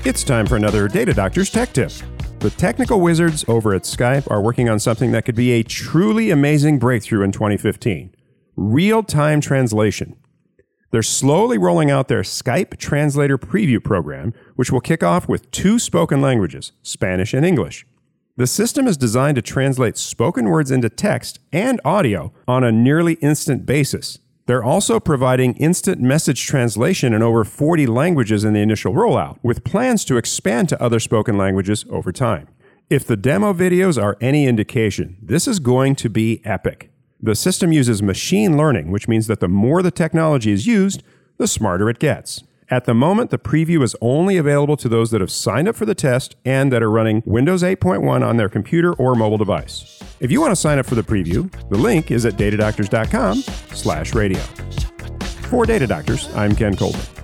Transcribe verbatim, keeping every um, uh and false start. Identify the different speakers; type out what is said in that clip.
Speaker 1: It's time for another Data Doctors Tech Tip. The technical wizards over at Skype are working on something that could be a truly amazing breakthrough in twenty fifteen. Real-time translation. They're slowly rolling out their Skype Translator Preview program, which will kick off with two spoken languages, Spanish and English. The system is designed to translate spoken words into text and audio on a nearly instant basis. They're also providing instant message translation in over forty languages in the initial rollout, with plans to expand to other spoken languages over time. If the demo videos are any indication, this is going to be epic. The system uses machine learning, which means that the more the technology is used, the smarter it gets. At the moment, the preview is only available to those that have signed up for the test and that are running Windows eight point one on their computer or mobile device. If you want to sign up for the preview, the link is at datadoctors.com slash radio. For Data Doctors, I'm Ken Colbert.